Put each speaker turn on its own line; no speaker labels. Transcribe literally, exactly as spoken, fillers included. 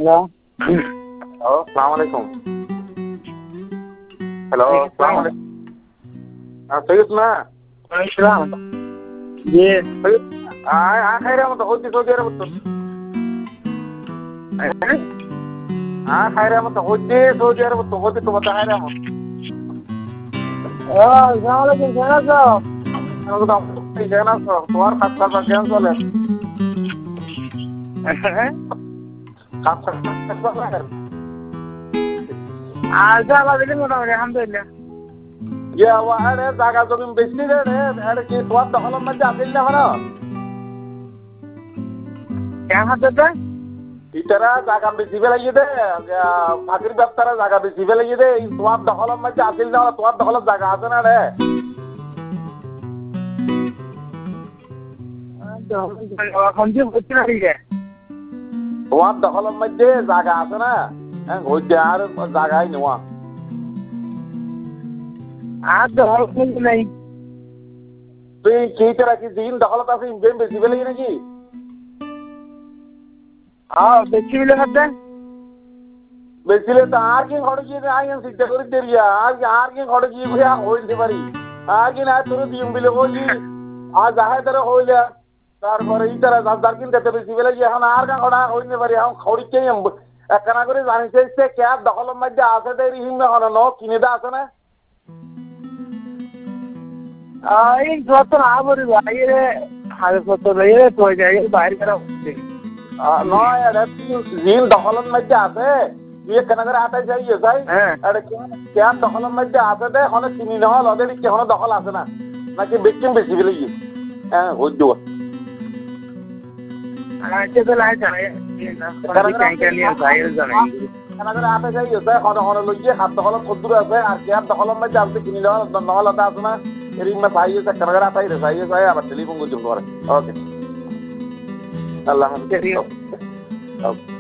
hello
hello আসসালামু আলাইকুম hello আসসালামু আলাইকুম হ্যাঁ সৈয়দ না
ওয়ালাইকুম জি
আয় আ খাইরা মতো হইতে সৌদি আরব তো আ খাইরা মতো হইতে সৌদি আরব তো হইতে তো বতা খাইরা মতো
ও আসসালামু আলাইকুম কেমন আছো
আমি তো এই জানা তো তোমার খাস খাস কেন চলে খাস খাস চলে
আজ আলাদা মোটামুটি আলহামদুলিল্লাহ
ইয়া ওয়া আরে জায়গা জমি বেশি রে রে আরে কি তোমার দখলের মধ্যে আসিল না হলো
কেন হচ্ছে
ইতারা জায়গা বেশি ফেলাইয়ে দে ফাঁকির ব্যবসারা জায়গা বেশি ফেলাইয়ে দে তোমার দখলের মধ্যে আসিল না তোমার দখলের জায়গা আছে না রে তোমার দখলের মধ্যে জায়গা আছে না হ্যাঁ হইতে আর জায়গায় নেওয়া
আর দখল নাই
তুই কি তোরা কি দিন দখলত আছে ইনভেম বেশি ফেলাই নাকি
হ্যাঁ বেশি মিলে খাতে
বেশিলে তো আর কি ঘরে গিয়ে আইন চিন্তা করে দেরিয়া আর আর কি ঘরে গিয়ে ঘুরে হইতে পারি আর কি না তোর দিম বিলে বলি আর যাহাই তারা হইলে তারপরে এই তারা যার কিনতে বেশি ফেলাই এখন আর কা ঘোড়া হইতে পারি এখন খড়িকে একখানা করে জানিছে সে ক্যাব দখলের মধ্যে আছে দেরি হিমে হন ন কিনে দা আছে না
এই যত না বলি বাইরে হাজার কত বাইরে তো যাই বাইরে করা
নয় এটা ঋণ দখলের মধ্যে আছে তুই একখানা করে আটাই যাইয়ে যাই এটা ক্যাব দখলের মধ্যে আছে দে হলে কিনি নহল ওদের কেন দখল আছে না নাকি বেচিম বেশি ফেলে গিয়ে হ্যাঁ হইত
আচ্ছা তো লাই জানাই বাইরে জানাই
আটা যাই আছে হনে হনে লইয়ে হাত দখলত কদ্দুর আছে আর ক্যাব দখলের মধ্যে আছে কিনি নহল নহল ওটা আছে না এরকম চাই আছে একখানা করে আটাই রে চাই চাই আবার টেলিফোন করতে পারে ওকে আল্লাহ হাফিজ